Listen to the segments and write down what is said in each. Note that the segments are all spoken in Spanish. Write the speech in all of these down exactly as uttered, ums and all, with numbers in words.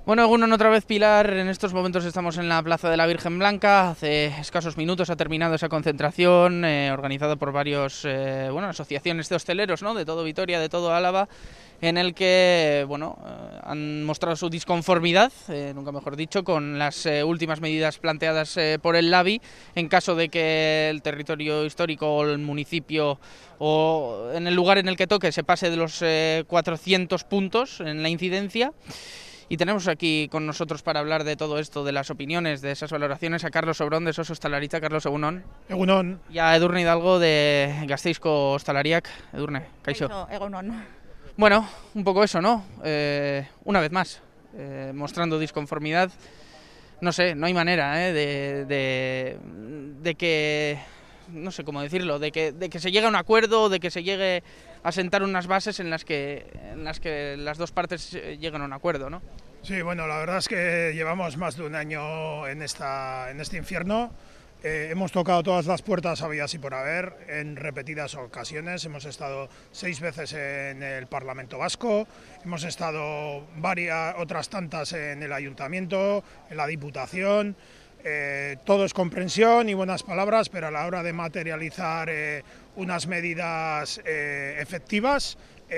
Bueno, Egunon, otra vez Pilar. En estos momentos estamos en la Plaza de la Virgen Blanca. Hace escasos minutos ha terminado esa concentración eh, organizada por varios, eh, bueno, asociaciones de hosteleros, ¿no? De todo Vitoria, de todo Álava, en el que, bueno, eh, han mostrado su disconformidad, eh, nunca mejor dicho, con las eh, últimas medidas planteadas eh, por el LABI en caso de que el territorio histórico o el municipio o en el lugar en el que toque se pase de los eh, cuatrocientos puntos en la incidencia. Y tenemos aquí con nosotros para hablar de todo esto, de las opiniones, de esas valoraciones, a Carlos Sobrón de Sos Hostalaritza. Carlos, Egunon. Egunon. Y a Edurne Hidalgo de Gasteizko Hostalariak. Edurne, kaixo. Kaixo, Egunon. Bueno, un poco eso, ¿no? Eh, una vez más, eh, mostrando disconformidad. No sé, no hay manera ¿eh? de, de, de que... no sé cómo decirlo, de que, de que se llegue a un acuerdo, de que se llegue a sentar unas bases en las que, en las que las dos partes lleguen a un acuerdo, ¿no? Sí, bueno, la verdad es que llevamos más de un año en, esta, en este infierno. Eh, hemos tocado todas las puertas habidas y por haber en repetidas ocasiones. Hemos estado seis veces en el Parlamento Vasco, hemos estado varias otras tantas en el Ayuntamiento, en la Diputación. Eh, todo es comprensión y buenas palabras, pero a la hora de materializar eh, unas medidas eh, efectivas,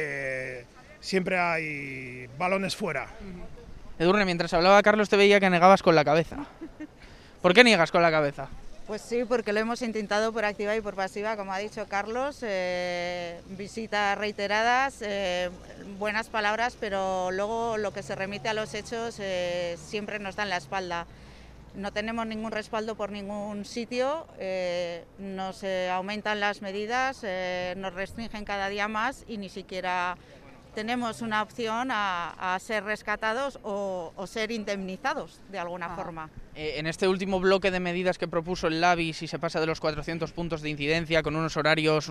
eh, siempre hay balones fuera. Edurne, mientras hablaba Carlos te veía que negabas con la cabeza. ¿Por qué niegas con la cabeza? Pues sí, porque lo hemos intentado por activa y por pasiva, como ha dicho Carlos, eh, visitas reiteradas, eh, buenas palabras, pero luego lo que se remite a los hechos eh, siempre nos dan la espalda. No tenemos ningún respaldo por ningún sitio, eh, nos eh, aumentan las medidas, eh, nos restringen cada día más y ni siquiera tenemos una opción a, a ser rescatados o, o ser indemnizados de alguna ah. forma. Eh, en este último bloque de medidas que propuso el LABI, si se pasa de los cuatrocientos puntos de incidencia, con unos horarios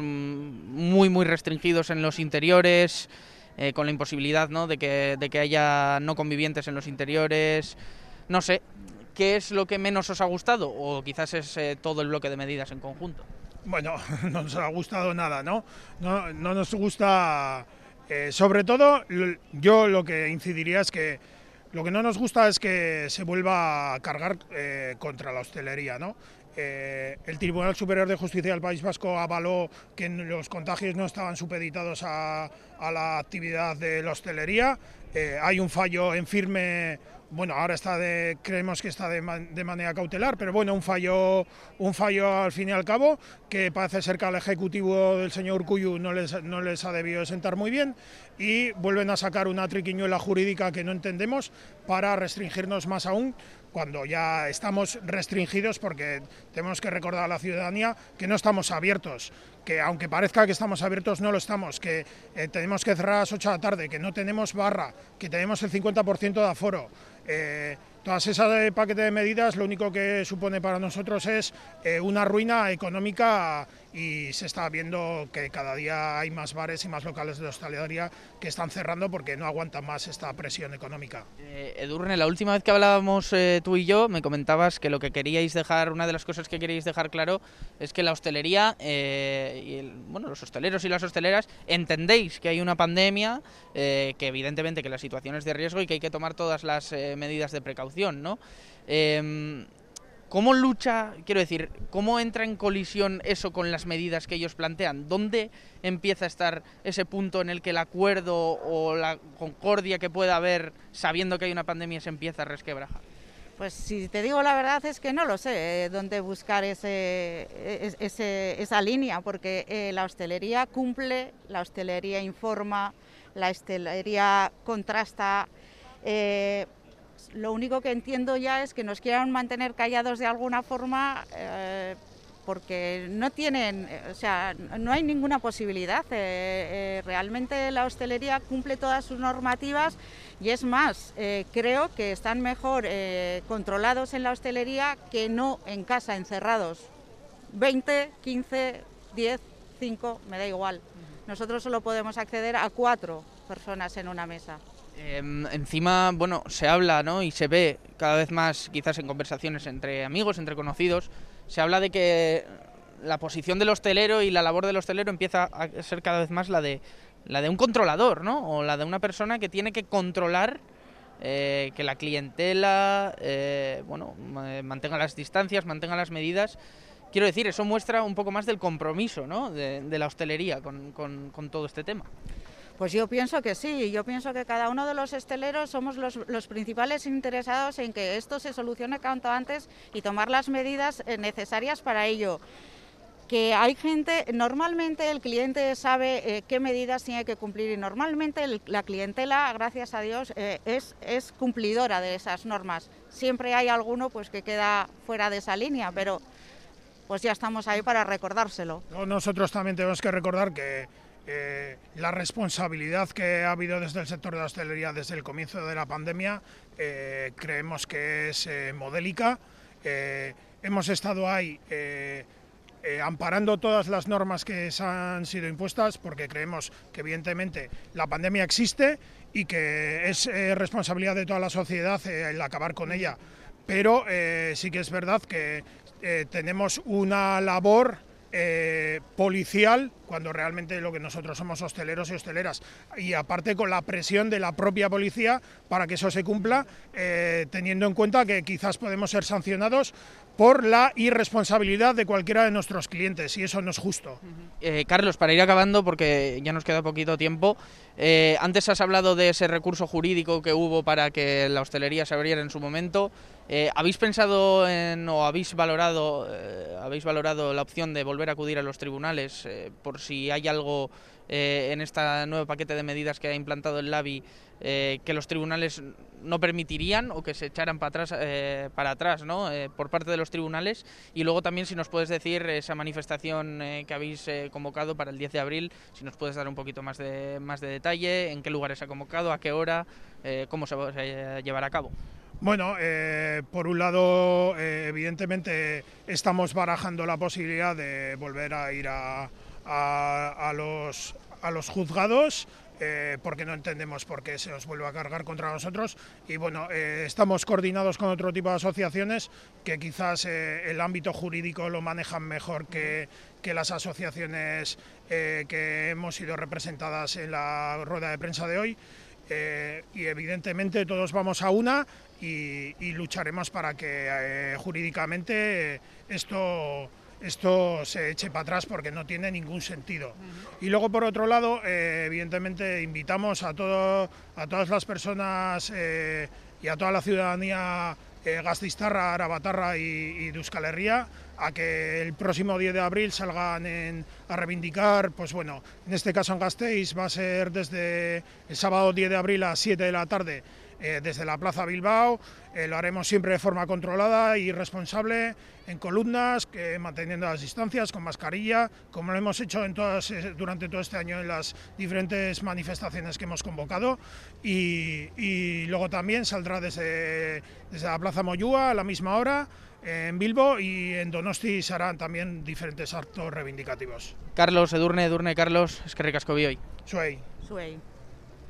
muy muy restringidos en los interiores, eh, con la imposibilidad ¿no? de, que, de que haya no convivientes en los interiores, no sé, ¿qué es lo que menos os ha gustado? O quizás es eh, todo el bloque de medidas en conjunto. Bueno, no nos ha gustado nada, ¿no? No, no nos gusta... Eh, sobre todo, yo lo que incidiría es que lo que no nos gusta es que se vuelva a cargar eh, contra la hostelería, ¿no? Eh, el Tribunal Superior de Justicia del País Vasco avaló que los contagios no estaban supeditados a, a la actividad de la hostelería. Eh, hay un fallo en firme. Bueno, ahora está de, creemos que está de, man, de manera cautelar, pero bueno, un fallo, un fallo al fin y al cabo, que parece ser que al Ejecutivo del señor Urkullu no les, no les ha debido sentar muy bien, y vuelven a sacar una triquiñuela jurídica que no entendemos para restringirnos más aún, cuando ya estamos restringidos, porque tenemos que recordar a la ciudadanía que no estamos abiertos, que aunque parezca que estamos abiertos no lo estamos, que eh, tenemos que cerrar a las ocho de la tarde, que no tenemos barra, que tenemos el cincuenta por ciento de aforo. Eh, todas esas paquetes de medidas lo único que supone para nosotros es eh, una ruina económica, y se está viendo que cada día hay más bares y más locales de hostelería que están cerrando porque no aguantan más esta presión económica. Eh, Edurne, la última vez que hablábamos eh, tú y yo me comentabas que lo que queríais dejar, una de las cosas que queríais dejar claro es que la hostelería eh, y el, bueno, los hosteleros y las hosteleras entendéis que hay una pandemia, eh, que evidentemente que la situación es de riesgo y que hay que tomar todas las eh, medidas de precaución, ¿no? Eh, ¿Cómo lucha, quiero decir, cómo entra en colisión eso con las medidas que ellos plantean? ¿Dónde empieza a estar ese punto en el que el acuerdo o la concordia que pueda haber, sabiendo que hay una pandemia, se empieza a resquebrajar? Pues si te digo la verdad es que no lo sé, eh, dónde buscar ese, ese, esa línea, porque eh, la hostelería cumple, la hostelería informa, la hostelería contrasta. Eh, Lo único que entiendo ya es que nos quieran mantener callados de alguna forma, eh, porque no tienen, o sea, no hay ninguna posibilidad. Eh, eh, realmente la hostelería cumple todas sus normativas y es más, eh, creo que están mejor eh, controlados en la hostelería que no en casa, encerrados. veinte, quince, diez, cinco, me da igual. Nosotros solo podemos acceder a cuatro personas en una mesa. Eh, encima, bueno, se habla, ¿no? Y se ve cada vez más, quizás en conversaciones entre amigos, entre conocidos, se habla de que la posición del hostelero y la labor del hostelero empieza a ser cada vez más la de la de un controlador, ¿no? O la de una persona que tiene que controlar eh, que la clientela eh, bueno, mantenga las distancias, mantenga las medidas. Quiero decir, eso muestra un poco más del compromiso, ¿no?, de, de la hostelería con, con, con todo este tema. Pues yo pienso que sí, yo pienso que cada uno de los hosteleros somos los, los principales interesados en que esto se solucione cuanto antes y tomar las medidas necesarias para ello. Que hay gente, normalmente el cliente sabe eh, qué medidas tiene que cumplir y normalmente el, la clientela, gracias a Dios, eh, es, es cumplidora de esas normas. Siempre hay alguno pues que queda fuera de esa línea, pero pues ya estamos ahí para recordárselo. Nosotros también tenemos que recordar que eh, la responsabilidad que ha habido desde el sector de la hostelería desde el comienzo de la pandemia eh, creemos que es eh, modélica. Eh, hemos estado ahí eh, eh, amparando todas las normas que se han sido impuestas porque creemos que evidentemente la pandemia existe y que es eh, responsabilidad de toda la sociedad eh, el acabar con ella. Pero eh, sí que es verdad que eh, tenemos una labor eh, policial cuando realmente lo que nosotros somos hosteleros y hosteleras, y aparte con la presión de la propia policía para que eso se cumpla, eh, teniendo en cuenta que quizás podemos ser sancionados por la irresponsabilidad de cualquiera de nuestros clientes y eso no es justo. Eh, Carlos, para ir acabando, porque ya nos queda poquito tiempo, eh, antes has hablado de ese recurso jurídico que hubo para que la hostelería se abriera en su momento. Eh, ¿Habéis pensado en, o habéis valorado, eh, habéis valorado la opción de volver a acudir a los tribunales eh, por si hay algo eh, en este nuevo paquete de medidas que ha implantado el LABI eh, que los tribunales no permitirían o que se echaran para atrás, eh, para atrás, ¿no?, eh, por parte de los tribunales? Y luego también si nos puedes decir esa manifestación eh, que habéis eh, convocado para el diez de abril, si nos puedes dar un poquito más de, más de detalle, en qué lugares se ha convocado, a qué hora, eh, cómo se, se llevará a cabo. Bueno, eh, por un lado, eh, evidentemente estamos barajando la posibilidad de volver a ir a, a, a, los, a los juzgados, eh, porque no entendemos por qué se nos vuelve a cargar contra nosotros. Y bueno, eh, estamos coordinados con otro tipo de asociaciones que quizás eh, el ámbito jurídico lo manejan mejor que, que las asociaciones eh, que hemos sido representadas en la rueda de prensa de hoy. Eh, y evidentemente todos vamos a una y, y lucharemos para que eh, jurídicamente eh, esto, esto se eche para atrás porque no tiene ningún sentido. Uh-huh. Y luego por otro lado, eh, evidentemente invitamos a, todo, a todas las personas eh, y a toda la ciudadanía eh, gasteiztarra, arabatarra y, y de Euskal Herria a que el próximo diez de abril salgan en, a reivindicar, pues bueno, en este caso en Gasteiz va a ser desde el sábado diez de abril a las siete de la tarde eh, desde la Plaza Bilbao. Eh, lo haremos siempre de forma controlada y responsable, en columnas, que, manteniendo las distancias, con mascarilla, como lo hemos hecho en todas, eh, durante todo este año en las diferentes manifestaciones que hemos convocado. Y, y luego también saldrá desde, desde la Plaza Moyúa a la misma hora, en Bilbo, y en Donosti se harán también diferentes actos reivindicativos. Carlos, Edurne, Edurne, Carlos, eskerrik asko bioi. Zuei. Zuei.